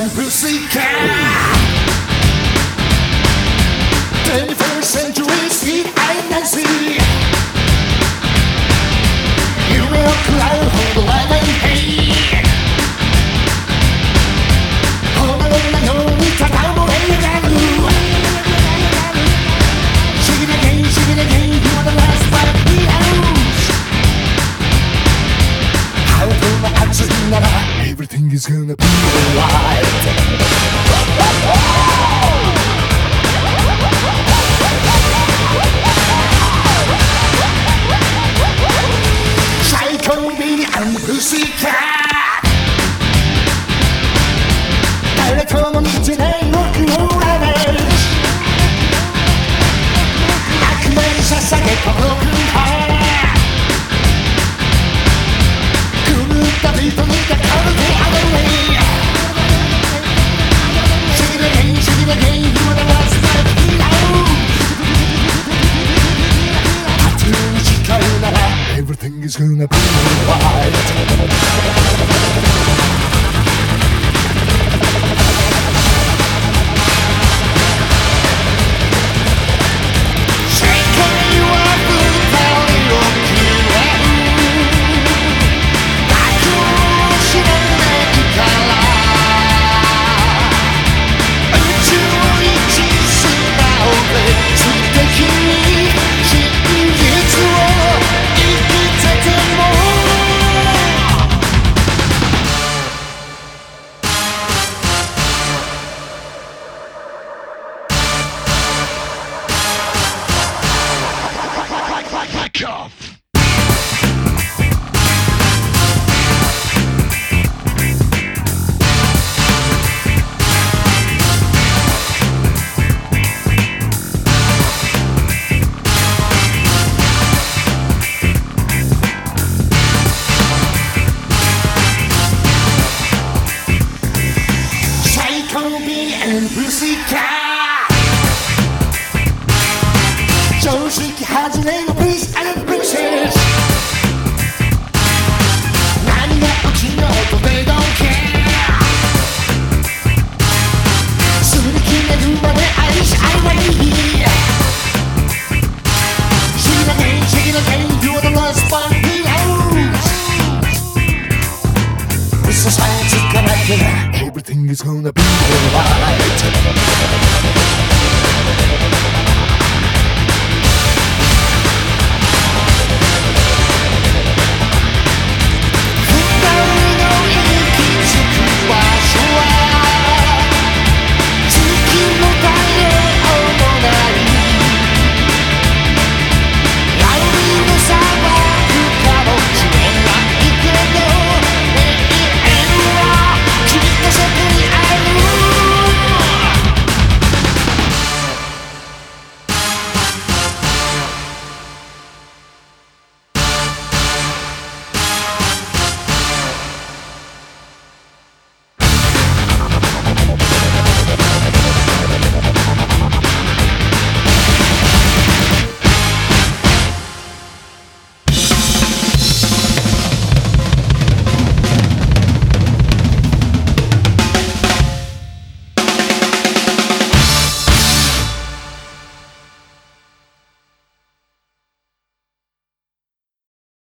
and pussycat. 21st century sweet and Nancy. You will cloud hold the line and hay. Hold on, no, it's a cowboy and you. Shake it again, you are the last fight we lose. How come my accident that everything is gonna be alright? Pussycat 誰とも似てない僕のラメージ悪魔に捧げた僕の狂ったビートに抱かれてあげるShake it again, you are the last night we know タトゥーに誓うなら Everything is gonna be alright Cuff. Psycho Bee and Pussycat 常識外れの Prince and Princess 何が落ちようと They don't care すり切れるまで愛し合えばいい Shake it again, you're the last one we lose 嘘さえつかなきゃ Everything is gonna be alright